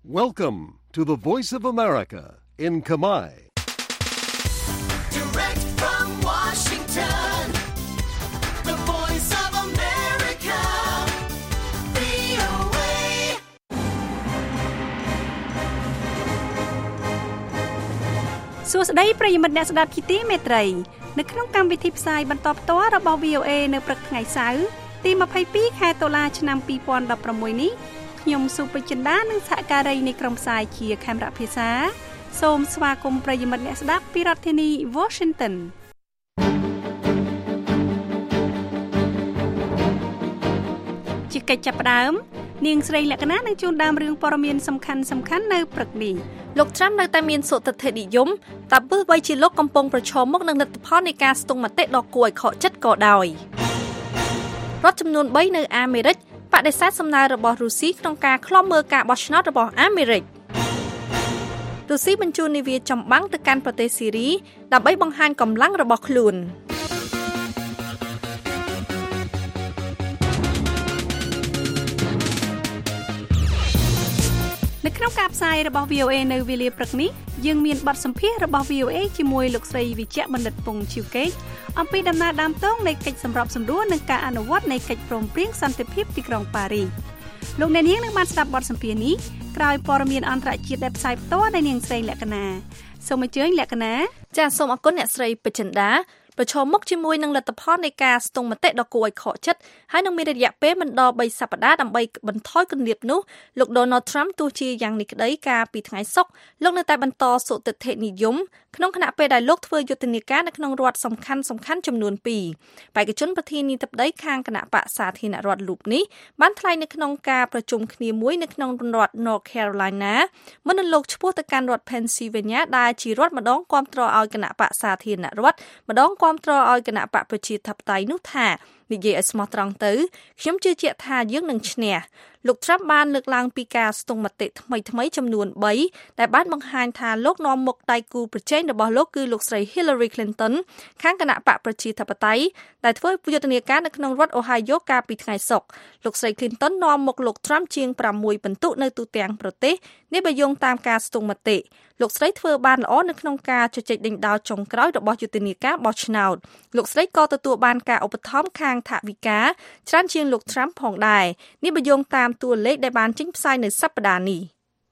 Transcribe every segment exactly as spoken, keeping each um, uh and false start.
Welcome to the Voice of America in Khmer. Direct from Washington, the Voice of America, វី អូ เอសួស្តីប្រិយមិត្តអ្នកស្ដាប់ជាទីមេត្រីនៅក្នុងកម្មវិធីផ្សាយបន្តផ្ទាល់របស់ វី អូ เอ នៅព្រឹកថ្ងៃសៅរ៍ទីยี่สิบสองខែតុលាឆ្នាំยี่สิบสิบหกនេះខ្ញុំសុភចិន្តានិងសហការីនៃក្រុមផ្សាយជាខេមរៈភាសាសូមស្វាគមន៍ប្រិយមិត្តអ្នកស្ដាប់ពីរដ្ឋធានី Washington ជាកិច្ចចាប់ផ្ដើមនាងស្រីលក្ខណៈនឹងជួនដើមរឿងព័ត៌មានសំខាន់សំខាន់នៅព្រឹកនេះលោកត្រាំនៅតែមានសុទិដ្ឋិនិយមតែបើបីជាលោកកំពុងប្រឈមមុខនឹងលទ្ធផលនៃការស្ទង់មតិដ៏គួរឲ្យខកចិត្តក៏ដោយរដ្ឋចំនួនបីនៅអាមេរិកបដិសេធសំណើរបស់រុស្ស៊ីក្នុងការឃ្លាំមើលការបោះឆ្នោតរបស់អាមេរិករុស្ស៊ីបញ្ជូននាវាចម្បាំងទៅកាន់ប្រទេសស៊ីរីដើម្បីបង្ហាញកម្លាំងរបស់ខ្លួននៅក្នុងការផ្សាយរបស់ វី អូ เอ នៅវេលាព្រឹកនេះយើងមានបទសម្ភាសន៍របស់ វី អូ เอ ជាមួយលោកស្រីវិជ្ជបណ្ឌិតពងឈីវកេអំពីដំណើរដើមទងនៃកិច្ចសម្របសម្រួលនិងការអនុវត្តនៃកិច្ចព្រមព្រៀងសន្តិភាពទីក្រុងប៉ារីសលោកអ្នកនាងនឹងបានស្ដាប់បទសម្ភាសន៍នេះក្រោយព័ត៌មានអន្តរជាតិដែលផ្សាយផ្ទាល់ដោយនាងស្រីលក្ខណៈសូមអញ្ជើញលក្ខណៈចាសសូមអរគុណអ្នកស្រីពេជ្រចិន្តាប្រឈមមុខជាមួយនឹងលទ្ធផលនៃការស្ទង់មតិដ៏គួរឲ្យខកចិត្តហើយនឹងមានរយៈពេលមិនដល់បីសប្តាហ៍ដើម្បីបន្ថយគម្លាតនោះលោក Donald Trump ទោះជាយ៉ាងនេះក្តីកាលពីថ្ងៃសុក្រលោកនៅតែបន្តសុទិដ្ឋិនិយមក្នុងខណៈពេលដែលលោកធ្វើយុទ្ធនាការនៅក្នុងរដ្ឋសំខាន់សំខាន់ចំនួនពីរបេក្ខជនប្រធានាធិបតីខាងគណៈបកសាធារណរដ្ឋលោកនេះបានថ្លែងនៅក្នុងការប្រជុំគ្នាមួយនៅក្នុងរដ្ឋ North Carolina មុននឹងលោកឈ្មោះទៅកាន់រដ្ឋ Pennsylvania ដែលជារដ្ឋម្ដងគាំទ្រឲ្យគណៈបកសាធារណរដ្ឋម្ដងគាំទ្រឲ្យគណៈបកប្រជាធិបតេយ្យនោះថានិយាយឲ្យស្មោះត្រង់ទៅខ្ញុំជឿជាក់ថាយើងនឹងឈ្នះលោក Trump បានលើកឡើងពីការស្ទង់មតិថ្មីថ្មីចំនួនបីដែលបានបង្ហាញថាលោកនាំមុខដៃគូប្រជែងរបស់លោកគឺលោកស្រី Hillary Clinton ខាងគណៈបកប្រជាធិបតេយ្យដែលធ្វើយុទ្ធនាការនៅក្នុងរដ្ឋ Ohio កាលពីថ្ងៃសុក្រលោកស្រី Clinton នាំមុខលោក Trump ជាងប្រាំមួយពិន្ទុនៅទូទាំងប្រទេសនេះបើយោងតាមការស្ទង់មតិលោកស្រីធ្វើបានល្អនៅក្នុងការជជែកដេញដោលចុងក្រោយរបស់យុទ្ធនាការបោះឆ្នោតលោកស្រីក៏ទទួលបានការឧបត្ថម្ភខាងថវិកាច្រើនជាងលោក Trump ផងដែរនេះបើយោងតាមតួលេខដែលបានចេញផ្សាយនៅសប្តាហ៍នេះ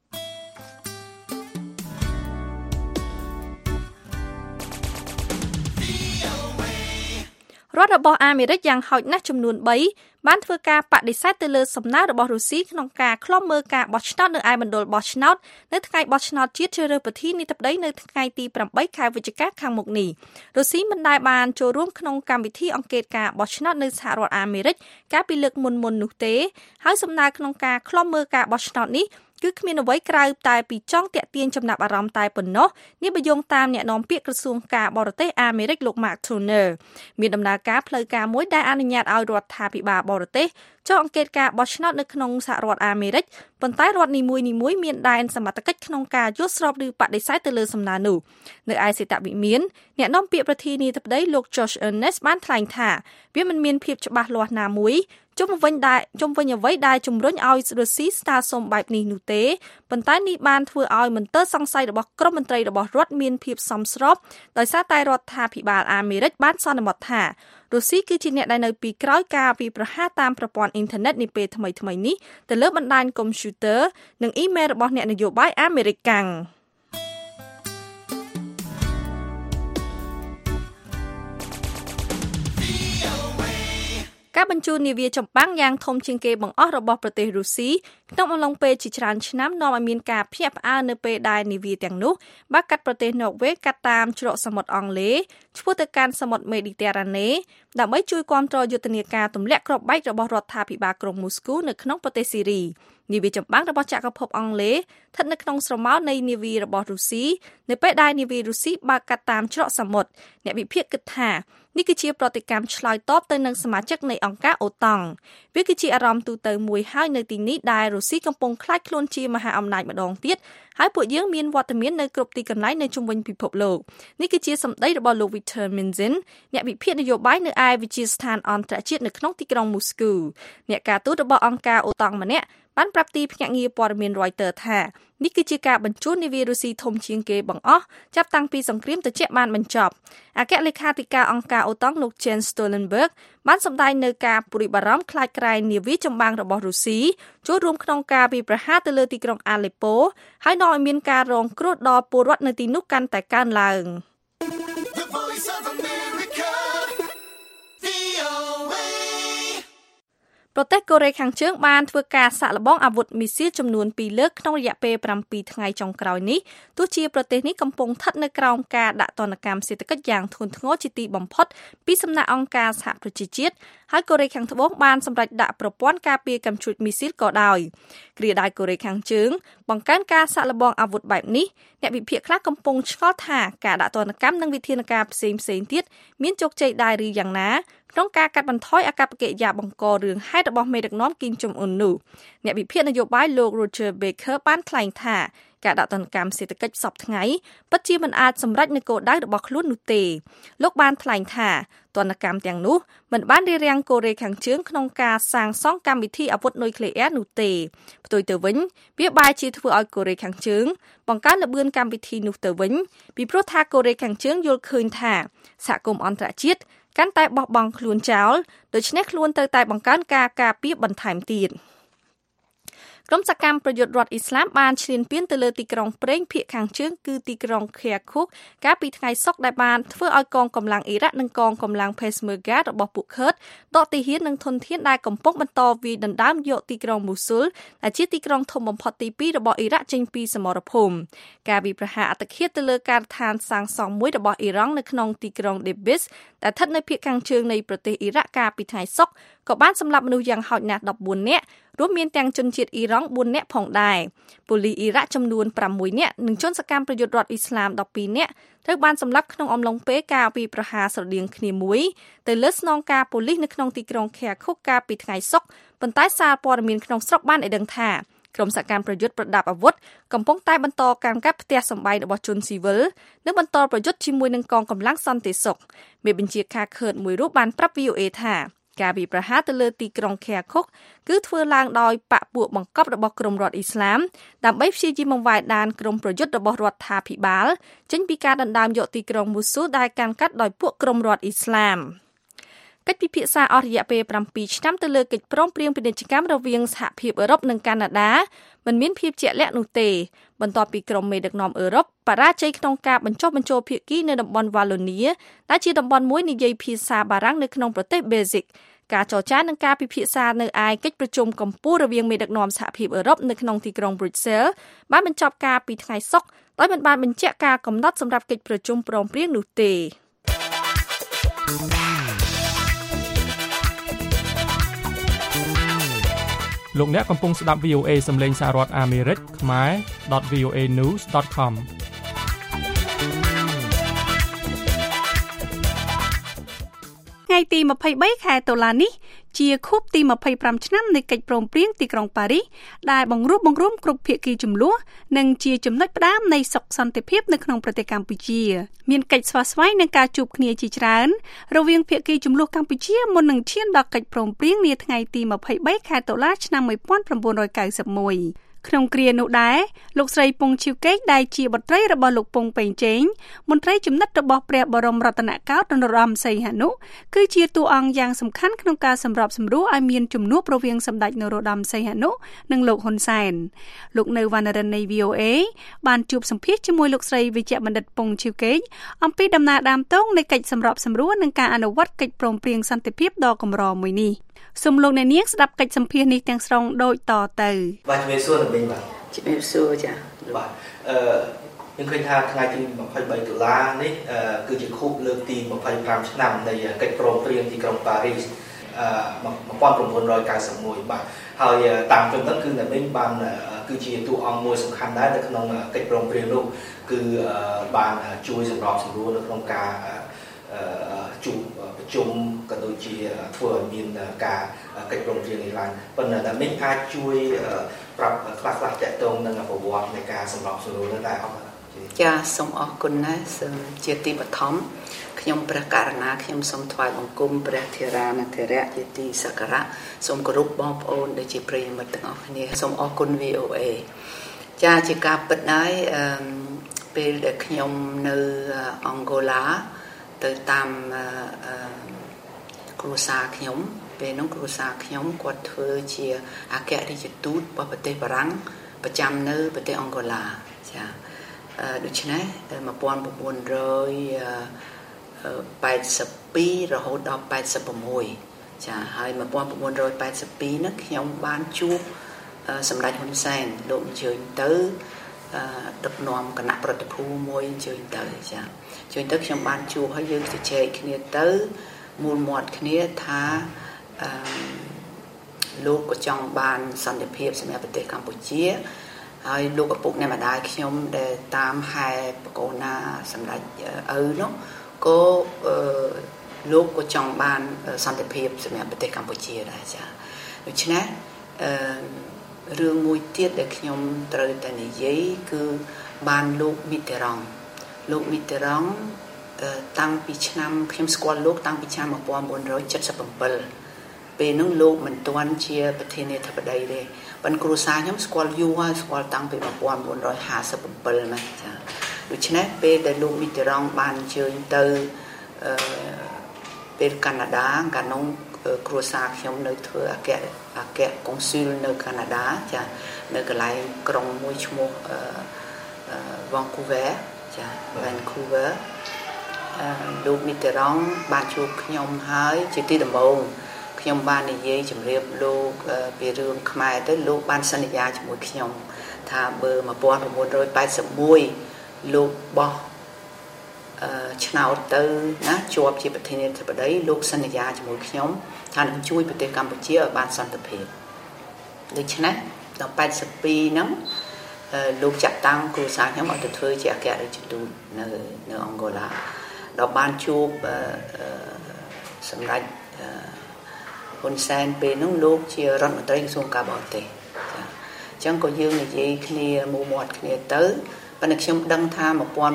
រដ្ឋរបស់អាមេរិកយ៉ាងហោចណាស់ចំនួនបីបានធ្វើការបដិសេធទៅលើសំណើរបស់រុស្ស៊ីក្នុងការឃ្លាំមើលការបោះឆ្នោតនៅឯមណ្ឌលបោះឆ្នោតនៅថ្ងៃបោះឆ្នោតជាតិជ្រើសរើសប្រធានាធិបតីនៅថ្ងៃទីប្រាំបីខែវិច្ឆិកាខាងមុខនេះរុស្ស៊ីមិនដែលបានចូលរួមក្នុងកម្មវិធីអង្កេតការបោះឆ្នោតនៅសហរដ្ឋអាមេរិកកាលពីលើកមុនមុននោះទេហើយសំណើក្នុងការឃ្លាំមើលការបោះឆ្នោតនេះគឺគ្មានអ្វីក្រៅតែពីចង់ទាក់ទាញចំណាប់អារម្មណ៍តែប៉ុណ្ណោះនេះបើយោងតាមអ្នកនាំពាក្យក្រសួងការបរទេសអាមេរិកលោក Mark Toner មានដំណើរការផ្លូវការមួយដែលអនុញ្ញាតឲ្យរដ្ឋាភិបាលបរទេសចុះអង្កេតការបោះឆ្នោតនៅក្នុងសហរដ្ឋអាមេរិកប៉ុន្តែរដ្ឋនីមួយៗមានដែនសមត្ថកិច្ចក្នុងការយល់ស្របឬបដិសេធទៅលើសំណើនោះនៅឯសេតវិមានអ្នកនាំពាក្យប្រធានាធិបតីលោក Josh Earnest បានថ្លែងថាវាមិនមានភាពច្បាស់លាស់ណាមួយជុំវិញដែរជុំវិញអ្វីដែលជំរុញឲ្យរុស្ស៊ីស្នើសុំបែបនេះនោះទេប៉ុន្តែនេះបានធ្វើឲ្យមន្ទិលសង្ស័យរបស់ក្រុមមន្ត្រីរបស់រដ្ឋមានភាពសមស្របដោយសារតែរដ្ឋាភិបាលអាមេរិកបានសន្មតថារុស្ស៊ីគឺជាអ្នកដែលនៅពីក្រោយការវាយប្រហារតាមប្រព័ន្ធអ៊ីនធឺណិតនាពេលថ្មីៗនេះទៅលើបណ្ដាញកុំព្យូទ័រនិងអ៊ីមែលរបស់អ្នកនយោបាយអាមេរិកកាំងការបញ្ជូននាវាចម្បាំងយ៉ាងធំជាងគេបង្អស់របស់ប្រទេសរុស្ស៊ីក្នុងអំឡុងពេលជាច្រើនឆ្នាំនាំឲ្យមានការភ្ញាក់ផ្អើលនៅពេលដែលនាវាទាំងនោះបានកាត់ប្រទេសណ័រវេសកាត់តាមច្រកសមុទ្រអង់គ្លេសឆ្ពោះទៅកាន់សមុទ្រមេឌីទែរ៉ាណេដើម្បីជួយគាំទ្រយុទ្ធនាការទម្លាក់គ្រាប់បែករបស់រដ្ឋាភិបាលក្រុងមូស្គូនៅក្នុងប្រទេសស៊ីរីនាវាចម្បាំងរបស់ចក្រភពអង់គ្លេសស្ថិតនៅក្នុងស្រមោលនៃនាវារបស់រុស្ស៊ីនៅពេលដែលនាវារុស្ស៊ីបើកកាត់តាមច្រកសមុទ្រអ្នកវិភាគគិតថានេះគឺជាប្រតិកម្មឆ្លើយតបទៅនឹងសមាជិកនៃអង្គការអូតង់វាគឺជាអារម្មណ៍ទូទៅមួយហើយនៅទីនេះដែលរុស្ស៊ីកំពុងខ្លាចខ្លួនជាមហាអំណាចម្ដងទៀតហើយពួកយើងមានវត្តមាននៅគ្រប់ទីកន្លែងនៅជុំវិញពិភពលោកនេះគឺជាសម្ដីរបស់លោក Viktor Minzin អ្នកវិភាគនយោបាយនៅឯវិទ្យាស្ថានអន្តរជាតិនៅក្នុងទីក្រុងមូស្គូអ្នកការទូតរបស់អង្គការអូតង់ម្នាក់បានប្រាប់ទីភ្នាក់ងារព័ត៌មាន Reuters ថានេះគឺជាការបញ្ជូននាវារុស្ស៊ីធំជាងគេបង្អស់ចាប់តាំងពីសង្គ្រាមត្រជាក់បានបញ្ចប់អគ្គលេខាធិការអង្គការអូតង់លោក Jens Stoltenberg បានសម្ដែងនៅការព្រួយបារម្ភខ្លាចក្រែងនាវាចម្បាំងរបស់រុស្ស៊ីចូលរួមក្នុងការវាយប្រហារទៅលើទីក្រុង Aleppo ហើយនាំឲ្យមានការរងគ្រោះដល់ពលរដ្ឋនៅទីនោះកាន់តែកើនឡើង The Voice of America, វី អូ เอប្រទេសកូរ៉េខាងជើងបានធ្វើការសាកល្បងអាវុធមីស៊ីលចំនួនពីរលើកក្នុងរយៈពេលប្រាំពីរថ្ងៃចុងក្រោយនេះទោះជាប្រទេសនេះកំពុងស្ថិតនៅក្រោមការដាក់ទណ្ឌកម្មសេដ្ឋកិច្ចយ៉ាងធ្ងន់ធ្ងរជាទីបំផុតពីសំណាក់អង្គការសហប្រជាជាតិហើយកូរ៉េខាងត្បូងបានសម្រេចដាក់ប្រព័ន្ធការពារកាំជ្រួចមីស៊ីលក៏ដោយគ្រាដៅកូរ៉េខាងជើងបង្កើនការសាកល្បងអាវុធបែបនេះអ្នកវិភាគខ្លះកំពុងឆ្ងល់ថាការដាក់ទណ្ឌកម្មនិងវិធានការផ្សេងៗទៀតមានជោគជ័យដែរឬយ៉ាងណាក្នុងការកាត់បន្ថយអាកប្បកិរិយាបង្ករឿងហេតុរបស់មេដឹកនាំគីមចុងអ៊ុននោះអ្នកវិភាគនយោបាយលោក Roger Baker បានថ្លែងថាការដាក់ទណ្ឌកម្មសេដ្ឋកិច្ចសពថ្ងៃពិតជាមិនអាចសម្រេចនូវគោលដៅរបស់ខ្លួននោះទេលោកបានថ្លែងថាទណ្ឌកម្មទាំងនោះមិនបានរារាំងកូរ៉េខាងជើងក្នុងការសាងសង់កម្មវិធីអាវុធនុយក្លេអ៊ែរនោះទេផ្ទុយទៅវិញវាបែរជាធ្វើឲ្យកូរ៉េខាងជើងបង្កើនល្បឿនកម្មវិធីនោះទៅវិញពីព្រោះថាកូរ៉េខាងជើងយល់ឃើញថាសហគមន៍អន្តរជាតិកាន់តែបោះបង់ខ្លួនចោលដូច្នេះខ្លួនទៅតែបង្កើនការការពារបន្ថែមទៀតក្រុមសកម្មប្រយុទ្ធរដ្ឋអ៊ីស្លាមបានឈ្លានពានទៅលើទីក្រុងប្រេងភាគខាងជើងគឺទីក្រុង Kirkuk កាលពីថ្ងៃសុក្រដែលបានធ្វើឲ្យកងកម្លាំងអ៊ីរ៉ាក់និងកងកម្លាំង Peshmerga របស់ពួកឃឺតដកទាហាននិងធនធានដែលកំពុងបន្តវាយដណ្ដើមយកទីក្រុង Mosul ដែលជាទីក្រុងធំបំផុតទីពីររបស់អ៊ីរ៉ាក់ចេញពីសមរភូមិការវាយប្រហារអត្តឃាតទៅលើការដ្ឋានសាងសង់មួយរបស់អ៊ីរ៉ង់នៅក្នុងទីក្រុង Debis ដែលស្ថិតនៅភាគខាងជើងនៃប្រទេសអ៊ីរ៉ាក់កាលពីថ្ងៃសុក្រក៏បានសម្លាប់មនុស្សយ៉ាងហោចណាស់ដប់បួននាក់រួមមានទាំងជនជាតិអ៊ីរ៉ង់បួននាក់ផងដែរប៉ូលីសអ៊ីរ៉ាក់ចំនួនប្រាំមួយនាក់និងជនសកម្មប្រយុទ្ធរដ្ឋអ៊ីស្លាមដប់ពីរនាក់ត្រូវបានសម្លាប់ក្នុងអំឡុងពេលការវាយប្រហារស្រដៀងគ្នាមួយទៅលើស្នងការប៉ូលីសនៅក្នុងទីក្រុង Kirkuk កាលពីថ្ងៃសុក្រប៉ុន្តែសារព័ត៌មានក្នុងស្រុកបានឲ្យដឹងថាក្រុមសកម្មប្រយុទ្ធប្រដាប់អាវុធកំពុងតែបន្តការកាប់ផ្ទះសម្បែងរបស់ជនស៊ីវិលនិងបន្តប្រយុទ្ធជាមួយនឹងកងកម្លាំងសន្តិសុខមេបញ្ជាការឃឺតមួយរូបបានប្រាប់ វី អូ เอ ថាការវាយប្រហារទៅលើទីក្រុង Kirkuk គឺធ្វើឡើងដោយបកពួកបង្កប់របស់ក្រុមរដ្ឋអ៊ីស្លាមដើម្បីព្យាយាមបង្វែរដានក្រុមប្រយុទ្ធរបស់រដ្ឋាភិបាលចេញពីការដណ្ដើមយកទីក្រុង Mosul ដែលកាន់កាប់ដោយពួកក្រុមរដ្ឋអ៊ីស្លាមកិច្ចពិភាក្សាអស់រយៈពេលប្រាំពីរឆ្នាំទៅលើកិច្ចព្រមព្រៀងពាណិជ្ជកម្មរវាងសហភាពអឺរ៉ុបនិងកាណាដាមិនមានភាពជាក់លាក់នោះទេបន្ទាប់ពីក្រុមមេដឹកនាំអឺរ៉ុបបរាជ័យក្នុងការបញ្ចុះបញ្ចូលភាគីនៅតំបន់វ៉ាឡូនីដែលជាតំបន់មួយនិយាយភាសាបារាំងនៅក្នុងប្រទេសបែលហ្សិកការចរចានិងការពិភាក្សានៅឯកិច្ចប្រជុំកម្ពុជារវាងមេដឹកនាំសហភាពអឺរ៉ុបនៅក្នុងទីក្រុង Brussels បានបញ្ចប់ការពីថ្ងៃសុក្រដោយមិនបានបញ្ជាក់ការកំណត់សម្រាប់កិច្ចប្រជុំព្រមព្រៀងនោះទេលោកអ្នកកំពុងស្ដាប់ វី អូ เอ សំឡេងសហរដ្ឋអាមេរិកខ្មែរ .voa news .com ថ្ងៃទីម្ភៃបីខែតុលានេះជាខួបទីម្ភៃប្រាំឆ្នាំនៃកិច្ចព្រមព្រៀងទីក្រុងប៉ារីសដែលបង្រួបបង្រួមគ្រប់ភាគីជំនួសនិងជាចំណុចផ្ដើមនៃសុខសន្តិភាពនៅក្នុងប្រទេសកម្ពុជាមានកិច្ចស្វាស្វែងនិងការជួបគ្នាជាច្រើនរវាងភាគីជំនួសកម្ពុជាមុននឹងឈានដល់កិច្ចព្រមព្រៀងនាថ្ងៃទីម្ភៃបីខែតុលាឆ្នាំmột nghìn chín trăm chín mươi mốtក្នុងគ្រានោះដែរលោកស្រីពងឈីវកេកដែលជាបុត្រីរបស់លោកពងប៉េងចេងមន្ត្រីចំណិតរបស់ព្រះបរមរតនកោដ្ឋនរោត្តមសីហនុគឺជាតួអង្គយ៉ាងសំខាន់ក្នុងការសម្របសម្រួលឲ្យមានជំនួបរវាងសម្ដេចនរោត្តមសីហនុនិងលោកហ៊ុនសែនលោកនៅវណ្ណរិននៃ វី អូ เอ បានជួបសម្ភាសជាមួយលោកស្រីវិជ្ជបណ្ឌិតពងឈីវកេកអំពីដំណើរដើមទងនៃកិច្ចសម្របសម្រួលនិងការអនុវត្តកិច្ចព្រមព្រៀងសន្តិភាពដ៏កម្រមួយនេះសូមលោកអ្នកនាងស្ដាប់កិច្ចសម្ភាសនេះទាំងស្រុងដូចតទៅបាទជំរាបសួរលោកវិញបាទជំរាបសួរចា៎បាទអឺខ្ញុំឃើញថាថ្ងៃទីម្ភៃបីតុលានេះគឺជាខួបលើកទីម្ភៃប្រាំឆ្នាំនៃកិច្ចព្រមព្រៀងទីក្រុងប៉ារីសអឺmột nghìn chín trăm chín mươi mốtបាទហើយតាមខ្ញុំដឹងគឺអ្នកវិញបានគឺជាតួអង្គមួយសំខាន់ដែរនៅក្នុងកិច្ចព្រមព្រៀងនោះគឺបានជួយសម្របសម្រួលនៅក្នុងការជួបប្រជុំក៏ដូចជាធ្វើឲ្យមានការកិច្ចព្រមព្រៀងនេះឡើងប៉ុន្តែអ្នកវិញអាចជួយប្រាប់ខ្លះៗតាក់ទងនឹងប្រវត្តិនៃការសម្របសម្រួលនោះដែរអត់ចាសូមអរគុណណាស់សូមជាទីបឋមខ្ញុំព្រះករណាខ្ញុំសូមថ្វាយបង្គំព្រះធេរានុធេរៈជាទីសក្ការៈសូមគោរពបងប្អូនដែលជាប្រិយមិត្តទាំងអស់គ្នាសូមអរគុណ វី អូ เอ ចាជាការពិតដែរអឺពេលដែលខ្ញុំនៅអង់ហ្គោឡាទៅតាមអឺគ្រួសារខ្ញុំពេលនោះគ្រួសារខ្ញុំគាត់ធ្វើជាអគ្គរដ្ឋទូតរបស់ប្រទេសបារាំងប្រចាំនៅប្រទេសអង់ហ្គោឡាចាដូច្នេះnineteen eighty-twoរហូតដល់eighty-sixចាហើយnineteen eighty-twoនោះខ្ញុំបានជួបសម្ដេចហ៊ុនសែនលោកអញ្ជើញទៅដឹកនាំគណៈប្រតិភូមួយអញ្ជើញទៅចាអញ្ជើញទៅខ្ញុំបានជួបហើយយើងជជែកគ្នាទៅមូលមាត់គ្នាថាអឺលោកក៏ចង់បានសន្តិភាពសម្រាប់ប្រទេសកម្ពុជាហើយលោកឪពុកអ្នកម្ដាយខ្ញុំដែលតាមហែបកូនណាសម្ដេចឪនោះក៏អឺលោកក៏ចង់បានសន្តិភាពសម្រាប់ប្រទេសកម្ពុជាដែរចាដូច្នេះអឺរឿងមួយទៀតដែលខ្ញុំត្រូវតែនិយាយគឺបានលោកមីតេរ៉ង់លោកមីតេរ៉ង់តាំងពីឆ្នាំខ្ញុំស្គាល់លោកតាំងពីឆ្នាំnineteen seventy-sevenពេលនោះលោកមិនទាន់ជាប្រធានាធិបតីទេប៉ុន្តែគ្រួសារខ្ញុំស្គាល់យូរហើយស្គាល់តាំងពីnineteen fifty-sevenណាចាដូច្នេះពេលដែលលោកមីតេរ៉ង់បានអញ្ជើញទៅអឺពេលកាណាដាកាលនោះគ្រួសារខ្ញុំនៅធ្វើអគ្គអគ្គកុងស៊ុលនៅកាណាដាចានៅកន្លែងក្រុងមួយឈ្មោះអឺ Vancouver ចា Vancouver អឺលោកមីតេរ៉ង់បានជួបខ្ញុំហើយជាទីដំបូងខ្ញុំបាននិយាយជម្រាបលោកពីរឿងខ្មែរទៅលោកបានសន្យាជាមួយខ្ញុំថាបើnineteen eighty-oneលោកបោះអឺឆ្នោតទៅណាជាប់ជាប្រធានាធិបតីលោកសន្យាជាមួយខ្ញុំថានឹងជួយប្រទេសកម្ពុជាឲ្យបានសន្តិភាពដូច្នេះដល់eighty-twoហ្នឹងលោកចាត់តាំងគ្រួសារខ្ញុំឲ្យទៅធ្វើជាអគ្គរដ្ឋទូតនៅនៅអង់ហ្គោឡាដល់បានជួបសម្ដេចហ៊ុនសែនពេលនោះលោកជារដ្ឋមន្ត្រីក្រសួងការបរទេសចាអញ្ចឹងក៏យើងនិយាយគ្នាមូមាត់គ្នាទៅប៉ុន្តែខ្ញុំដឹងថា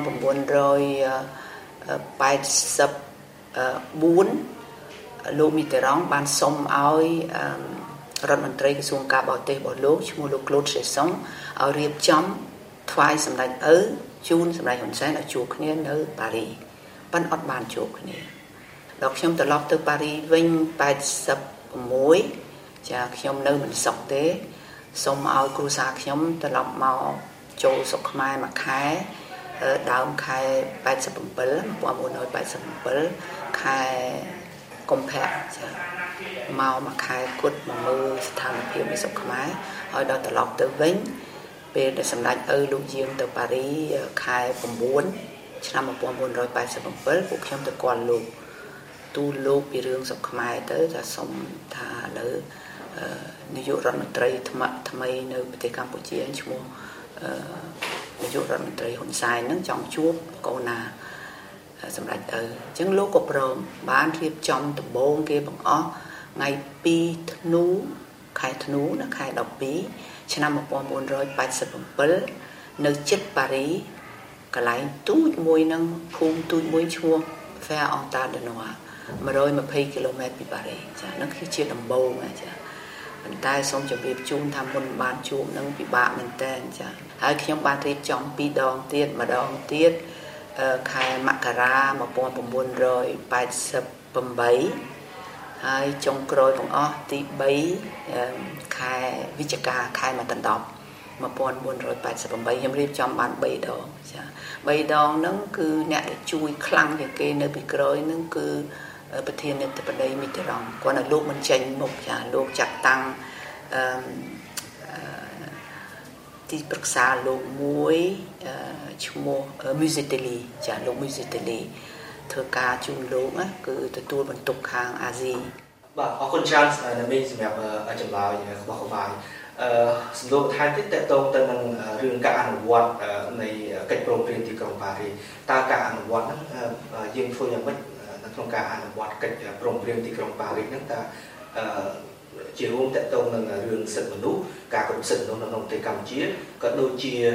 nineteen eighty-fourលោកមីតេរ៉ង់បានសុំឲ្យរដ្ឋមន្ត្រីក្រសួងការបរទេសរបស់លោកឈ្មោះលោក Claude Cheysson ឲ្យរៀបចំថ្វាយសម្ដេចឪជូនសម្ដេចហ៊ុនសែនឲ្យជួបគ្នានៅប៉ារីប៉ុន្តែអត់បានជួបគ្នាដល់ខ្ញុំត្រឡប់ទៅប៉ារីវិញeighty-sixចាខ្ញុំនៅមិនសុខទេសូមឲ្យគ្រួសារខ្ញុំត្រឡប់មកចូលស្រុកខ្មែរមួយខែដើមខែeighty-seven nineteen eighty-sevenខែកុម្ភៈចាមកមួយខែគត់មកមើលស្ថានភាពនៃស្រុកខ្មែរហើយដល់ត្រឡប់ទៅវិញពេលដែលសម្ដេចឪលោកយាងទៅប៉ារីខែnineឆ្នាំnineteen eighty-sevenពួកខ្ញុំទៅគាល់លោកទូលលោកពីរឿងស្រុកខ្មែរទៅថាសុំថាឥឡូវនាយករដ្ឋមន្ត្រីថ្មីថ្មីនៅប្រទេសកម្ពុជាឈ្មោះនាយករដ្ឋមន្ត្រីហ៊ុនសែនហ្នឹងចង់ជួបកូនណាសម្ដេចទៅអញ្ចឹងលោកក៏ព្រមបានរៀបចំដំបូងគេបង្អស់ថ្ងៃtwoធ្នូខែធ្នូណាខែtwelveឆ្នាំnineteen eighty-sevenនៅជិតប៉ារីកន្លែងទូចមួយហ្នឹងភូមិទូចមួយឈ្មោះ Fair Ontardenois one hundred twentyគីឡូម៉ែត្រពីប៉ារីចាហ្នឹងគឺជាដំបូងណាចាប៉ុន្តែសូមជម្រាបជូនថាមុនបានជួបនឹងពិបាកមែនតើចាហើយខ្ញុំបានរៀបចំពីរដងទៀតម្ដងទៀតខែមករាnineteen eighty-eightហើយចុងក្រោយទាំងអស់ទីthreeខែវិច្ឆិកាខែមកដណ្ដប់nineteen eighty-eightខ្ញុំរៀបចំបានthreeដងចាthreeដងហ្នឹងគឺអ្នកដែលជួយខ្លាំងជាងគេនៅពីក្រោយហ្នឹងគឺប្រធានាធិបតីមីតេរ៉ង់គាត់នៅលោកមិនចេញមុខចាលោកចាត់តាំងអឺទីប្រឹក្សាលោកមួយឈ្មោះ Musiteli ចាលោក Musiteli ធ្វើការជូនលោកណាគឺទទួលបន្ទុកខាងអាស៊ីបាទអរគុណច្រើនណាមីសម្រាប់ចម្លើយរបស់ក្បាយអឺសំណួរបន្ថែមទៀតតកតងទៅនឹងរឿងការអនុវត្តនៃកិច្ចព្រមព្រៀងទីក្រុងប៉ារីតើការអនុវត្តហ្នឹងយើងធ្វើយ៉ាងម៉េចនៅក្នុងការអនុវត្តកិច្ចព្រមព្រៀងទីក្រុងប៉ារីហ្នឹងតើអឺជារួមតកតងនឹងរឿងសិទ្ធិមនុស្សការគោរពសិទ្ធិមនុស្សនៅក្នុងប្រទេសកម្ពុជាក៏ដូចជា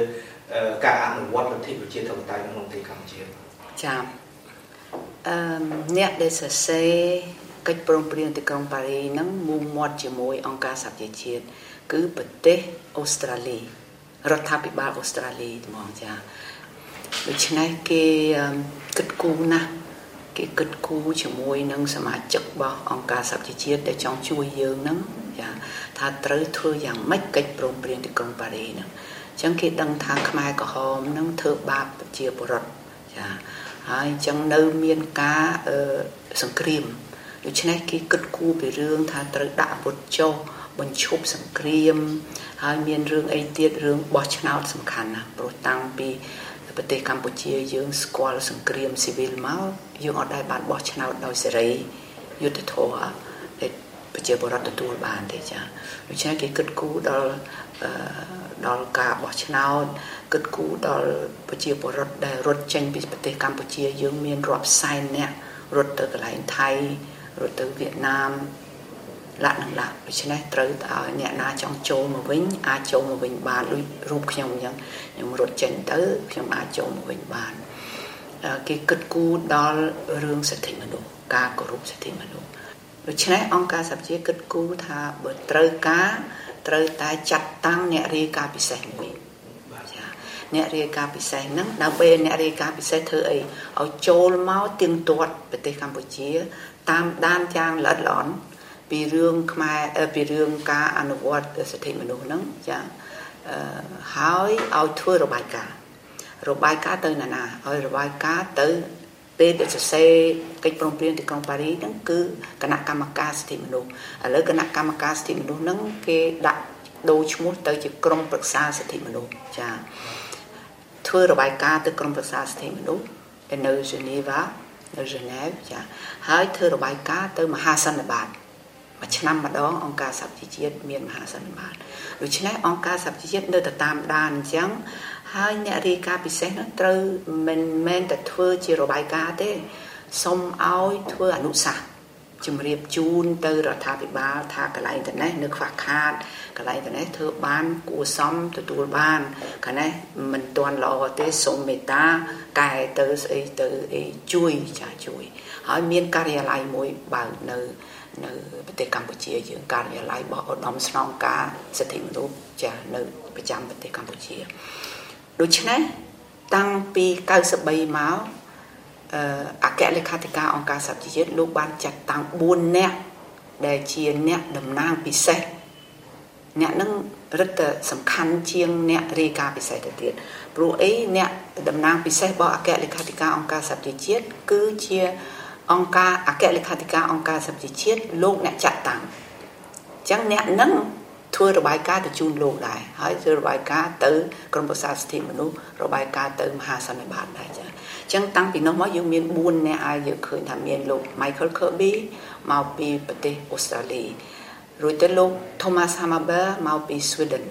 ការអនុវត្តលទ្ធិប្រជាធិបតេយ្យក្នុងប្រទេសកម្ពុជាចា៎អឺអ្នកដែលសរសេរកិច្ចព្រមព្រៀងទីក្រុងប៉ារីសហ្នឹងមូលមាត់ជាមួយអង្គការសហប្រជាជាតិគឺប្រទេសអូស្ត្រាលីរដ្ឋាភិបាលអូស្ត្រាលីហ្មងចា៎ដូច្នេះគេគិតគូរណាស់គេគិតគូរជាមួយនឹងសមាជិករបស់អង្គការសហប្រជាជាតិដែលចង់ជួយយើងហ្នឹងចាថាត្រូវធ្វើយ៉ាងម៉េចកិច្ចព្រមព្រៀងទីក្រុងប៉ារីសហ្នឹងអញ្ចឹងគេដឹងថាខ្មែរក្រហមហ្នឹងធ្វើបាបប្រជាពលរដ្ឋចាហើយអញ្ចឹងនៅមានការសង្គ្រាមដូច្នេះគេគិតគូរពីរឿងថាត្រូវដាក់អាវុធចុះបញ្ឈប់សង្គ្រាមហើយមានរឿងអីទៀតរឿងបោះឆ្នោតសំខាន់ណាស់ព្រោះតាំងពីប្រទេសកម្ពុជាយើងស្គាល់សង្គ្រាមស៊ីវិលមកយើងអត់ដែលបានបោះឆ្នោតដោយសេរីយុត្តិធម៌ដែលប្រជាពលរដ្ឋទទួលបានទេចាដូច្នេះគេគិតគូរដល់ដល់ការបោះឆ្នោតគិតគូរដល់ប្រជាពលរដ្ឋដែលរត់ចេញពីប្រទេសកម្ពុជាយើងមានរាប់សែនអ្នករត់ទៅកន្លែងថៃរត់ទៅវៀតណាមឡាក់នឹងឡាក់ដូច្នេះត្រូវឲ្យអ្នកណាចង់ចូលមកវិញអាចចូលមកវិញបានដូចរូបខ្ញុំអញ្ចឹងខ្ញុំរត់ចេញទៅខ្ញុំអាចចូលមកវិញបានគេគិតគូរដល់រឿងសិទ្ធិមនុស្សការគោរពសិទ្ធិមនុស្សដូច្នេះអង្គការសហប្រជាជាតិគិតគូរថាបើត្រូវការត្រូវតែចាត់តាំងអ្នករាយការណ៍ពិសេសមួយចាអ្នករាយការណ៍ពិសេសហ្នឹងដើម្បីអ្នករាយការណ៍ពិសេសធ្វើអីឲ្យចូលមកទៀងទាត់ប្រទេសកម្ពុជាតាមដានយ៉ាងល្អិតល្អន់ពីរឿងខ្មែរពីរឿងការអនុវត្តសិទ្ធិមនុស្សហ្នឹងចាហើយឲ្យធ្វើរបាយការណ៍របាយការណ៍ទៅណាណាឲ្យរបាយការណ៍ទៅពេលដែលសរសេរកិច្ចព្រមព្រៀងទីក្រុងប៉ារីសហ្នឹងគឺគណៈកម្មការសិទ្ធិមនុស្សឥឡូវគណៈកម្មការសិទ្ធិមនុស្សហ្នឹងគេដាក់ដូរឈ្មោះទៅជាក្រុមប្រឹក្សាសិទ្ធិមនុស្សចាធ្វើរបាយការណ៍ទៅក្រុមប្រឹក្សាសិទ្ធិមនុស្សនៅហ្សឺនីវ៉ានៅហ្សឺណែវចាហើយធ្វើរបាយការណ៍ទៅមហាសន្និបាតមួយឆ្នាំម្ដងអង្គការសហប្រជាជាតិមានមហាសន្និបាតដូច្នេះអង្គការសហប្រជាជាតិនៅតែតាមដានអញ្ចឹងហើយអ្នករាយការណ៍ពិសេសនោះត្រូវមិនមែនតែធ្វើជារបាយការណ៍ទេសូមឲ្យធ្វើអនុសាសន៍ជំរាបជូនទៅរដ្ឋាភិបាលថាកន្លែងទៅនេះនៅខ្វះខាតកន្លែងទៅនេះធ្វើបានគួរសមទទួលបានកន្លែងមិនទាន់ល្អទេសូមមេត្តាកែទៅស្អីទៅអីជួយចាជួយហើយមានការិយាល័យមួយបើកនៅនៅប្រទេសកម្ពុជាយើងការិយាល័យរបស់ឧត្តមស្នងការសិទ្ធិមនុស្សចានៅប្រចាំប្រទេសកម្ពុជាដូច្នេះតាំងពី九十三មកអគ្គលេខាធិការអង្គការសហប្រជាជាតិលោកបានចាត់តាំងបួននាក់ដែលជាអ្នកតំណាងពិសេសអ្នកនឹងរឹតតែសំខាន់ជាងអ្នករាយការណ៍ពិសេសទៅទៀតព្រោះអីអ្នកតំណាងពិសេសរបស់អគ្គលេខាធិការអង្គការសហប្រជាជាតិគឺជាអង្គការអគ្គលេខាធិការអង្គការសហប្រជាជាតិលោកអ្នកចាត់តាំងអញ្ចឹងអ្នកនឹងធ្វើរបាយការណ៍ទៅជូនលោកដែរហើយធ្វើរបាយការណ៍ទៅក្រមប្រឹក្សាសិទ្ធិមនុស្សរបាយការណ៍ទៅមហាសន្និបាតដែរចា៎អញ្ចឹងតាំងពីនោះមកយើងមានបួនអ្នកហើយយើងឃើញថាមានលោក Michael Kirby មកពីប្រទេសអូស្ត្រាលីរួចទៅលោក Thomas Hammarberg មកពី Sweden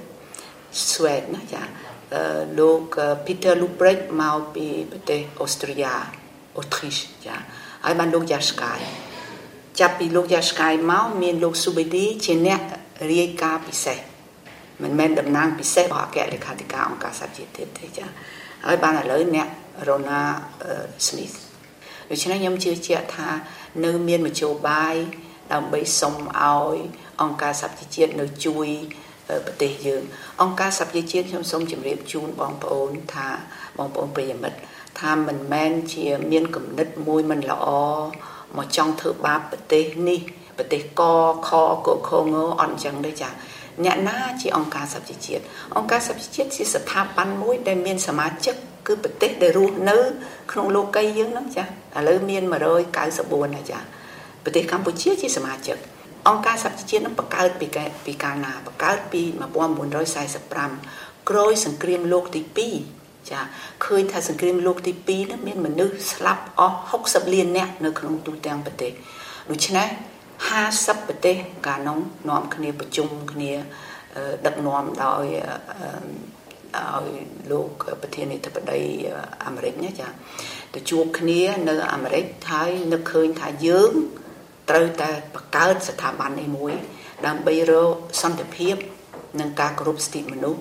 Sweden ណាចា៎លោក Peter Lubrecht មកពីប្រទេសអូស្ត្រាលី Autriche ចា៎ហើយបានលោក Jaskay ចាប់ពីលោក Jaskay មកមានលោក Subedi ជាអ្នករាយការណ៍ពិសេសមិនមែនតំណាងពិសេសរបស់អគ្គលេខាធិការអង្គការសហប្រជាជាតិទេចាហើយបានឥឡូវអ្នក Rona Smith ដូច្នេះខ្ញុំជឿជាក់ថានៅមានមធ្យោបាយដើម្បីសុំឲ្យអង្គការសហប្រជាជាតិនៅជួយប្រទេសយើងអង្គការសហប្រជាជាតិខ្ញុំសូមជម្រាបជូនបងប្អូនថាបងប្អូនប្រិយមិត្តថាមិនមែនជាមានគំនិតមួយមិនល្អមកចង់ធ្វើបាបប្រទេសនេះប្រទេសកខកខងអត់អញ្ចឹងទេចាអ្នកណាជាអង្គការសហប្រជាជាតិអង្គការសហប្រជាជាតិជាស្ថាប័នមួយដែលមានសមាជិកគឺប្រទេសដែលរស់នៅក្នុងលោកីយើងហ្នឹងចាឥឡូវមានone hundred ninety-fourហើយចាប្រទេសកម្ពុជាជាសមាជិកអង្គការសហប្រជាជាតិនឹងបង្កើតពីពីកាលណាបង្កើតពីnineteen forty-fiveក្រោយសង្គ្រាមលោកទីtwoចាឃើញថាសង្គ្រាមលោកទីtwoហ្នឹងមានមនុស្សស្លាប់អស់sixtyលាននាក់នៅក្នុងទូទាំងប្រទេសដូច្នេះfiftyប្រទេសកាលនោះនាំគ្នាប្រជុំគ្នាដឹកនាំដោយឲ្យលោកប្រធានាធិបតីអាមេរិកណាចាទៅជួបគ្នានៅអាមេរិកហើយនឹកឃើញថាយើងត្រូវតែបង្កើតស្ថាប័ននេះមួយដើម្បីរកសន្តិភាពនិងការគោរពសិទ្ធិមនុស្ស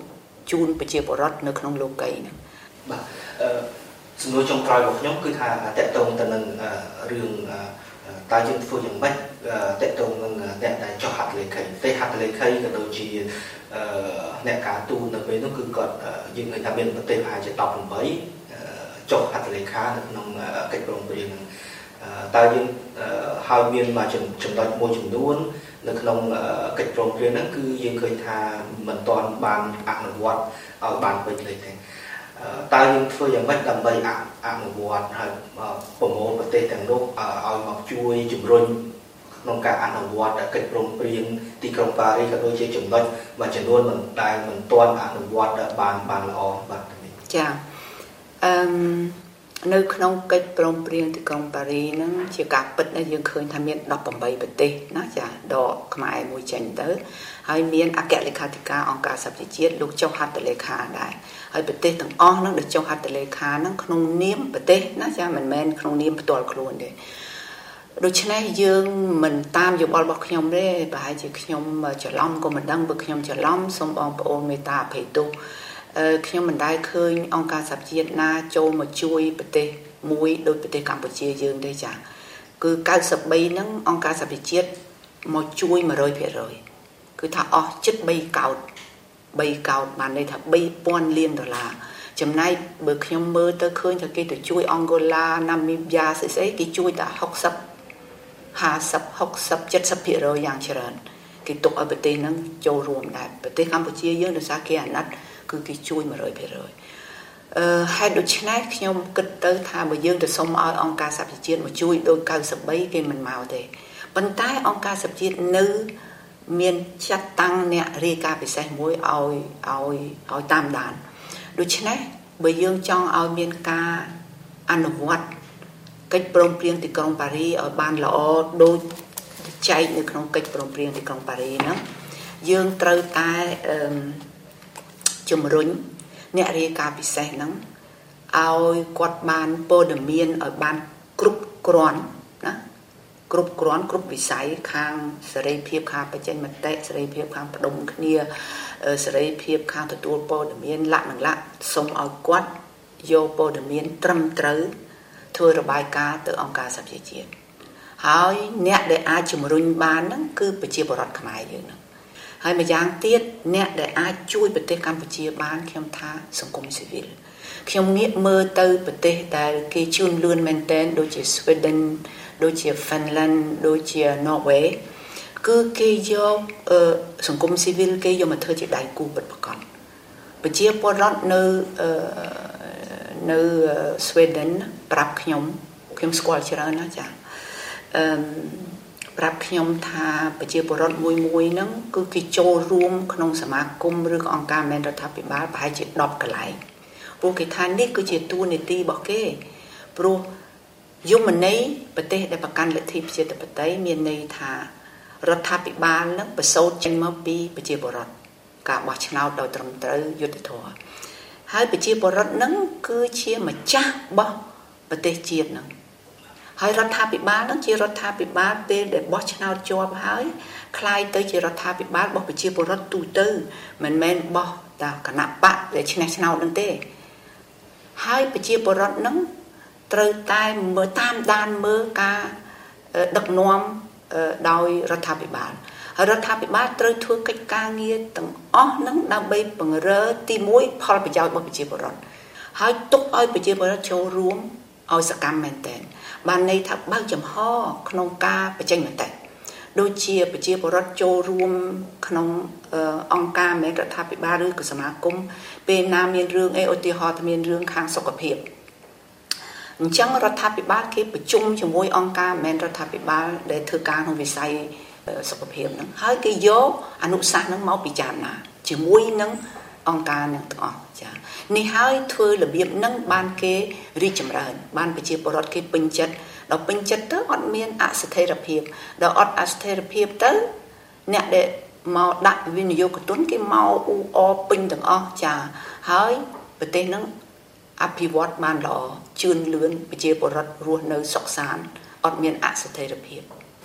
ជូនប្រជាពលរដ្ឋនៅក្នុងលោកីហ្នឹងបាទអឺសំណួរចុងក្រោយរបស់ខ្ញុំគឺថាតកតងទៅនឹងរឿងតើយើងធ្វើយ៉ាងម៉េចតកតងនឹងអ្នកដែលចុះហត្ថលេខីទេហត្ថលេខីក៏ដូចជាអ្នកការទូតនៅពេលនោះគឺគាត់យើងឃើញថាមានប្រទេសប្រហែលជាដប់ប្រាំបីចុះហត្ថលេខានៅក្នុងកិច្ចព្រមព្រៀងហ្នឹងតើយើងហើយមានមកចំណុចមួយចំនួននៅក្នុងកិច្ចព្រមព្រៀងហ្នឹងគឺយើងឃើញថាមិនទាន់បានអនុវត្តឲ្យបានពេញលេញទេតើយើងធ្វើយ៉ាងម៉េចដើម្បីអនុវត្តហើយប្រមូលប្រទេសទាំងនោះឲ្យមកជួយជំរុញក្នុងការអនុវត្តកិច្ចព្រមព្រៀងទីក្រុងប៉ារីសក៏ដូចជាចំណុចមួយចំនួនមិនដែលមិនទាន់អនុវត្តបានបានល្អបាទចាអឺនៅក្នុងកិច្ចព្រមព្រៀងទីក្រុងប៉ារីសហ្នឹងជាការពិតដែលយើងឃើញថាមានដប់ប្រាំបីប្រទេសណាចាដកខ្មែរមួយចេញទៅហើយមានអគ្គលេខាធិការអង្គការសហប្រជាជាតិលោកចុះហត្ថលេខាដែរហើយប្រទេសទាំងអស់ហ្នឹងដែលចុះហត្ថលេខាហ្នឹងក្នុងនាមប្រទេសណាចាមិនមែនក្នុងនាមផ្ទាល់ខ្លួនទេដូច្នេះយើងមិនតាមយោបល់របស់ខ្ញុំទេប្រហែលជាខ្ញុំច្រឡំក៏មិនដឹងបើខ្ញុំច្រឡំសូមបងប្អូនមេត្តាអភ័យទោសអឺខ្ញុំមិនដែលឃើញអង្គការសហជាតិណាចូលមកជួយប្រទេសមួយដូចប្រទេសកម្ពុជាយើងទេចាគឺកៅសិបបីហ្នឹងអង្គការសហជាតិមកជួយ một trăm phần trăm គឺថាអស់ជិតបីកោដបីកោដបានន័យថាបីពាន់លានដុល្លារចំណែកបើខ្ញុំមើលទៅឃើញថាគេទៅជួយអង់ហ្គោឡាណាមីប៊ាស្អីស្អីគេជួយតែหกสิบ ห้าสิบ หกสิบ เจ็ดสิบ% យ៉ាងច្រើនគេទុកឲ្យប្រទេសហ្នឹងចូលរួមដែរប្រទេសកម្ពុជាយើងដោយសារគេអាណិតគឺគេជួយ một trăm phần trăm អឺហេតុដូច្នេះខ្ញុំគិតទៅថាបើយើងទៅសុំឲ្យអង្គការសហជាតិមកជួយដោយកៅសិបបីគេមិនមកទេប៉ុន្តែអង្គការសហជាតិនៅមានចាត់តាំងអ្នករាយការណ៍ពិសេសមួយឲ្យឲ្យឲ្យតាមដានដូច្នេះបើយើងចង់ឲ្យមានការអនុវត្តកិច្ចព្រមព្រៀងទីក្រុងប៉ារីសឲ្យបានល្អដូចចែកនៅក្នុងកិច្ចព្រមព្រៀងទីក្រុងប៉ារីសហ្នឹងយើងត្រូវតែអឺជំរុញអ្នករាយការណ៍ពិសេសហ្នឹងឲ្យគាត់បានព័ត៌មានឲ្យបានគ្រប់គ្រាន់ណាគ្រប់គ្រាន់គ្រប់វិស័យខាងសេរីភាពខាងបញ្ចេញមតិសេរីភាពខាងបដិមគ្នាសេរីភាពខាងទទួលព័ត៌មានលក្ខណៈសូមឲ្យគាត់យកព័ត៌មានត្រឹមត្រូវធ្វើរបាយការណ៍ទៅអង្គការសហប្រជាជាតិហើយអ្នកដែលអាចជំរុញបានហ្នឹងគឺប្រជាពលរដ្ឋខ្មែរយើងហ្នឹងហើយម្យ៉ាងទៀតអ្នកដែលអាចជួយប្រទេសកម្ពុជាបានខ្ញុំថាសង្គមស៊ីវិលខ្ញុំងាកមើលទៅប្រទេសដែលគេជឿនលឿនមែនទែនដូចជា Sweden ដូចជា Finland ដូចជា Norway គឺគេយកសង្គមស៊ីវិលគេយកមកធ្វើជាដៃគូពិតប្រាកដប្រជាពលរដ្ឋនៅនៅ Sweden ប្រាប់ខ្ញុំខ្ញុំស្គាល់ច្រើនណាចាអឺប្រាប់ខ្ញុំថាប្រជាពលរដ្ឋមួយមួយហ្នឹងគឺគេចូលរួមក្នុងសមាគមឬក៏អង្គការមិនរដ្ឋាភិបាលប្រហែលជាដប់កន្លែងព្រោះគេថានេះគឺជាតួនាទីរបស់គេព្រោះយមន័យប្រទេសដែលប្រកាន់លទ្ធិប្រជាធិបតេយ្យមានន័យថារដ្ឋាភិបាលហ្នឹងប្រសូតចេញមកពីប្រជាពលរដ្ឋការបោះឆ្នោតដោយត្រឹមត្រូវយុត្តិធម៌ហើយប្រជាពលរដ្ឋហ្នឹងគឺជាម្ចាស់របស់ប្រទេសជាតិហ្នឹងហើយរដ្ឋាភិបាលហ្នឹងជារដ្ឋាភិបាលពេលដែលបោះឆ្នោតជាប់ហើយคล้ายទៅជារដ្ឋាភិបាលរបស់ប្រជាពលរដ្ឋទូទៅមិនមែនបោះតែគណៈបកដែលឈ្នះឆ្នោតហ្នឹងទេហើយប្រជាពលរដ្ឋហ្នឹងត្រូវតែមើលតាមដានមើលការដឹកនាំដោយរដ្ឋាភិបាលហើយរដ្ឋាភិបាលត្រូវធ្វើកិច្ចការងារទាំងអស់ហ្នឹងដើម្បីពង្រើទីមួយផលប្រយោជន៍របស់ប្រជាពលរដ្ឋហើយទុកឲ្យប្រជាពលរដ្ឋចូលរួមឲ្យសកម្មមែនទែនបានន័យថាបើកចំហក្នុងការបញ្ចេញមតិដូចជាប្រជាពលរដ្ឋចូលរួមក្នុងអង្គការមិនរដ្ឋាភិបាលឬក៏សមាគមពេលណាមានរឿងអីឧទាហរណ៍ថាមានរឿងខាងសុខភាពអញ្ចឹងរដ្ឋាភិបាលគេប្រជុំជាមួយអង្គការមិនរដ្ឋាភិបាលដែលធ្វើការក្នុងវិស័យសុខភាពហ្នឹងហើយគេយកអនុសាសន៍ហ្នឹងមកពិចារណាជាមួយនឹងអង្គការនឹងទាំងអស់ចា៎នេះហើយធ្វើរបៀបហ្នឹងបានគេរីកចម្រើនបានប្រជាពលរដ្ឋគេពេញចិត្តដល់ពេញចិត្តទៅអត់មានអស្ថិរភាពដល់អត់អស្ថិរភាពទៅអ្នកដែលមកដាក់វិនិយោគទុនគេមកអ៊ូអពេញទាំងអស់ចា៎ហើយប្រទេសហ្នឹងអភិវឌ្ឍបានល្អជឿនលឿនប្រជាពលរដ្ឋរស់នៅសុខសាន្តអត់មានអស្ថិរភាព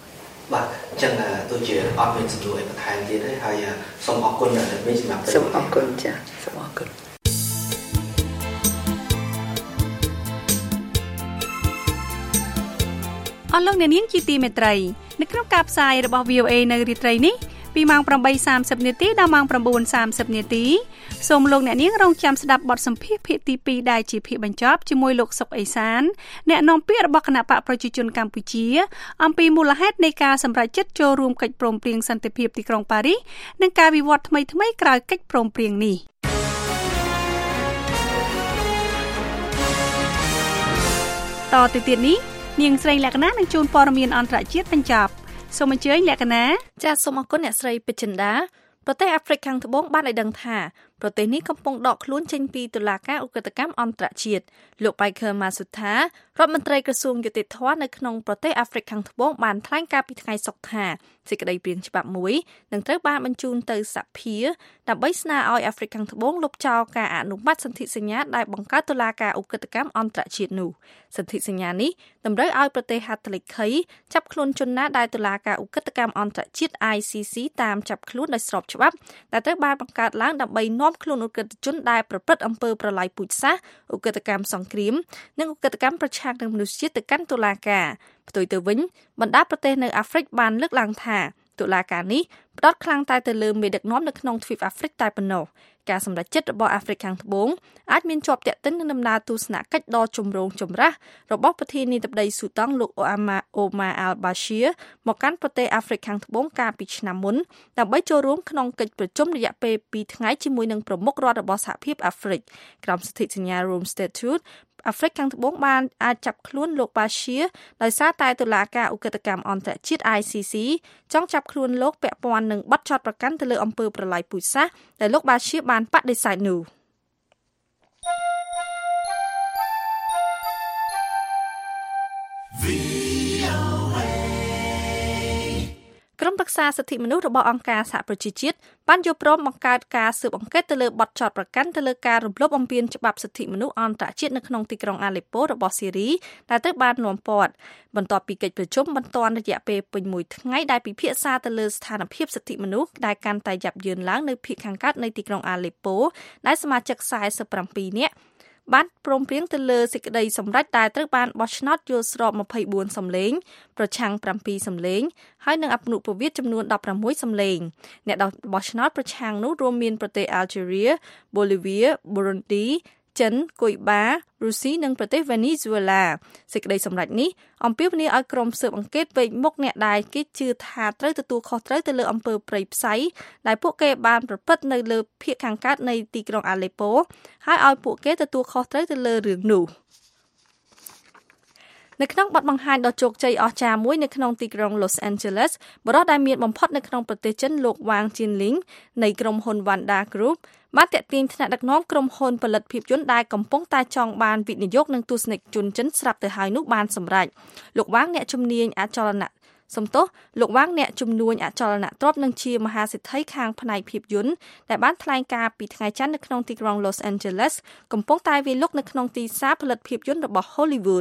បាទអញ្ចឹងដូចជាអត់មានសំណួរអីបន្ថែមទៀតទេហើយសូមអរគុណអ្នកមានសម្រាប់ទៅសូមអរគុណចា៎សូមអរគុណអស់លោកអ្នកនាងជាទីមេត្រីនៅក្នុងការផ្សាយរបស់ វី អូ เอ នៅរាត្រីនេះពីម៉ោង ប្រាំបីសាមសិប នាទីដល់ម៉ោង ៩សាមសិប នាទីសូមលោកអ្នកនាងរងចាំស្ដាប់បទសម្ភាសន៍ភាគទីពីរដែលជាភាគបញ្ចប់ជាមួយលោកសុកអេសានអ្នកនាំពាក្យរបស់គណៈបកប្រជាជនកម្ពុជាអំពីមូលហេតុនៃការសម្រេចចិត្តចូលរួមកិច្ចព្រមព្រៀងសន្តិភាពទីក្រុងប៉ារីសនិងការវិវត្តថ្មីៗក្រោយកិច្ចព្រមព្រៀងនេះតទៅទៀតនេះនាងស្រីលក្ខណៈនឹងជួនព័ត៌មានអន្តរជាតិបញ្ចប់សូមអញ្ជើញលក្ខណៈចាសសូមអរគុណអ្នកស្រីពេជ្រចិន្តាប្រទេសអាហ្វ្រិកខាងត្បូងបានឲ្យដឹងថាប្រទេសនេះកំពុងដកខ្លួនចេញពីតុលាការឧក្រិដ្ឋកម្មអន្តរជាតិលោក Michael Masuta រដ្ឋមន្ត្រីក្រសួងយុតិធម៌នៅក្នុងប្រទេសអាហ្វ្រិកខាងត្បូងបានថ្លែងការពីថ្ងៃសុក្រថាសេចក្តីព្រាងច្បាប់មួយនឹងត្រូវបានបញ្ជូនទៅសភាដើម្បីស្នើឲ្យអាហ្វ្រិកខាងត្បូងលុបចោលការអនុម័តសន្ធិសញ្ញាដែលបង្កើតតុលាការឧក្រិដ្ឋកម្មអន្តរជាតិនោះសន្ធិសញ្ញានេះតម្រូវឲ្យប្រទេសហត្ថលេខីចាប់ខ្លួនជនណាដែលតុលាការឧក្រិដ្ឋកម្មអន្តរជាតិ ไอ ซี ซี តាមចាប់ខ្លួនដោយស្របច្បាប់ដែលត្រូវបានបង្កើតឡើងដើម្បីនាំខ្លួនឧក្រិដ្ឋជនដែលប្រព្រឹត្តអំពើប្រល័យពូជសាសន៍ឧក្រិដ្ឋកម្មសង្គ្រាមនិងឧក្រិដ្ឋកម្មប្រឆាំងនឹងមនុស្សជាតិទៅកាន់តុលាការផ្ទុយទៅវិញបណ្ដាប្រទេសនៅអាហ្វ្រិកបានលើកឡើងថាតុលាការនេះផ្ដោតខ្លាំងតែទៅលើមេដឹកនាំនៅក្នុងទ្វីបអាហ្វ្រិកតែប៉ុណ្ណោះការសម្រេចចិត្តរបស់អាហ្វ្រិកខាងត្បូងអាចមានជាប់ទាក់ទិននឹងដំណើរទស្សនកិច្ចដ៏ចម្រូងចម្រាសរបស់ប្រធានាធិបតីស៊ូដង់លោកអូអាម៉ាអូម៉ាអាល់បាឈៀមកកាន់ប្រទេសអាហ្វ្រិកខាងត្បូងកាលពីឆ្នាំមុនដើម្បីចូលរួមក្នុងកិច្ចប្រជុំរយៈពេលពីរថ្ងៃជាមួយនឹងប្រមុខរដ្ឋរបស់សហភាពអាហ្វ្រិកក្រោមសន្ធិសញ្ញា Rome Statuteអាហ្វ្រិកខាងត្បូងបានអាចចាប់ខ្លួនលោកបាឈៀដោយសារតែតុលាការឧក្រិដ្ឋកម្មអន្តរជាតិ ไอ ซี ซี ចង់ចាប់ខ្លួនលោកពាក់ព័ន្ធនឹងបទចោទប្រកាន់ទៅលើអំពើប្រល័យពូជសាសន៍ដែលលោកបាឈៀបានបដិសេធនោះក្រុមប្រឹក្សាសិទ្ធិមនុស្សរបស់អង្គការសហប្រជាជាតិបានយល់ព្រមបង្កើតការស៊ើបអង្កេតទៅលើបទចោទប្រកាន់ទៅលើការរំលោភបំពានច្បាប់សិទ្ធិមនុស្សអន្តរជាតិនៅក្នុងទីក្រុងអាឡេប៉ូរបស់ស៊ីរីដែលត្រូវបាននាំពាត់បន្ទាប់ពីកិច្ចប្រជុំបន្ទាន់រយៈពេលពេញមួយថ្ងៃដែលពិភាក្សាទៅលើស្ថានភាពសិទ្ធិមនុស្សដែលកាន់តែយ៉ាប់យ៉ឺនឡើងនៅភាគខាងកើតនៃទីក្រុងអាឡេប៉ូដែលសមាជិកសែសិបប្រាំពីរនាក់បានព្រមព្រៀងទៅលើសេចក្តីសម្រេចដែលត្រូវបានបោះឆ្នោតយល់ស្របម្ភៃបួនសំឡេងប្រឆាំងប្រាំពីរសំឡេងហើយនិងអនុប្រវត្តិចំនួនដប់ប្រាំមួយសំឡេងអ្នកបោះឆ្នោតប្រឆាំងនោះរួមមានប្រទេស Algeria, Bolivia, Burundi, ចិន គុយបា រុស្ស៊ីនិងប្រទេសវេណេស៊ុយអេឡាសេចក្តីសម្រេចនេះអំពាវនាវឲ្យក្រុមស៊ើបអង្កេតវេកមុខអ្នកដែលគេជឿថាត្រូវទទួលខុសត្រូវទៅលើអំពើព្រៃផ្សៃដែលពួកគេបានប្រព្រឹត្តនៅលើភាគខាងកើតនៃទីក្រុងអាឡេប៉ូហើយឲ្យពួកគេទទួលខុសត្រូវទៅលើរឿងនោះនៅក្នុងបទបង្ហាញដ៏ជោគជ័យអស្ចារ្យមួយនៅក្នុងទីក្រុង Los Angeles បរិយាដែលមានបំផុតនៅក្នុងប្រទេសចិនលោកវ៉ាងជៀនលីងនៃក្រុមហ៊ុន Wanda Group បានតាក់ទាញថ្នាក់ដឹកនាំក្រុមហ៊ុនផលិតភាពយន្តដែលកំពុងតែចង់បានវិនិយោគនឹងទស្សនិកជនចិនស្រាប់ទៅហើយនោះបានសម្រេចលោកវ៉ាងអ្នកជំនាញអចលនៈសំទោសលោកវ៉ាងអ្នកជំនួញអចលនទ្រព្យនិងជាមហាសេដ្ឋីខាងផ្នែកភាពយន្តដែលបានថ្លែងការណ៍ពីថ្ងៃច័ន្ទនៅក្នុងទីក្រុង Los Angeles កំពុងតែវាយលុកនៅក្នុងទីផ្សារផលិតភាពយន្តរបស់ Hollywood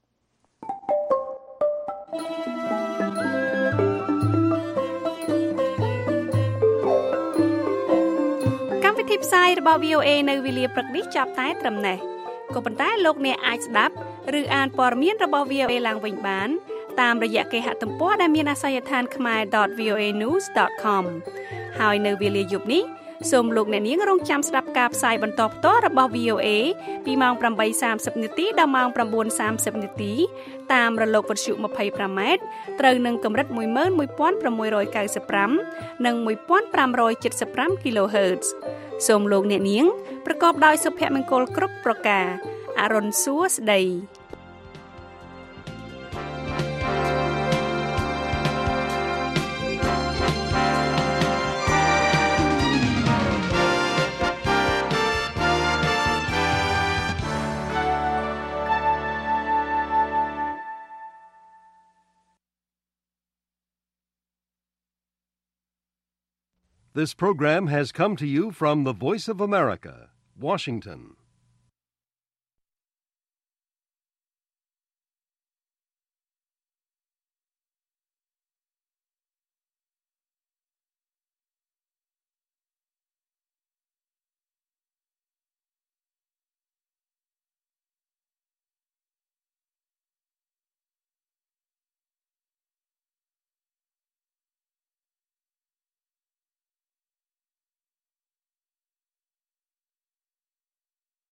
កម្មវិធីផ្សាយរបស់ វី អូ เอ នៅវេលាព្រឹកនេះចាប់តែត្រឹមនេះក៏ប៉ុន្តែលោកអ្នកអាចស្ដាប់ឬអានព័ត៌មានរបស់ វី អូ เอ ឡើងវិញបានតាមរយៈគេហទំព័រដែលមានអាសយដ្ឋាន khmae dot v o a news dot com ហើយនៅវេលាយប់នេះសូមលោកអ្នកនាងរងចាំស្ដាប់ការផ្សាយបន្តផ្ទាល់របស់ វី អូ เอ ពីម៉ោង ប្រាំបីសាមសិប នាទីដល់ម៉ោង ៩សាមសិប នាទីតាមរលកវិទ្យុ ยี่สิบห้า ម៉ែត្រត្រូវនឹងកម្រិត một một sáu chín năm និង một five seven five គីឡូហឺតซ์ សូមលោកអ្នកនាងប្រកបដោយសុភមង្គលគ្រប់ប្រការអរុនសួស្តី This program has come to you from the Voice of America, Washington.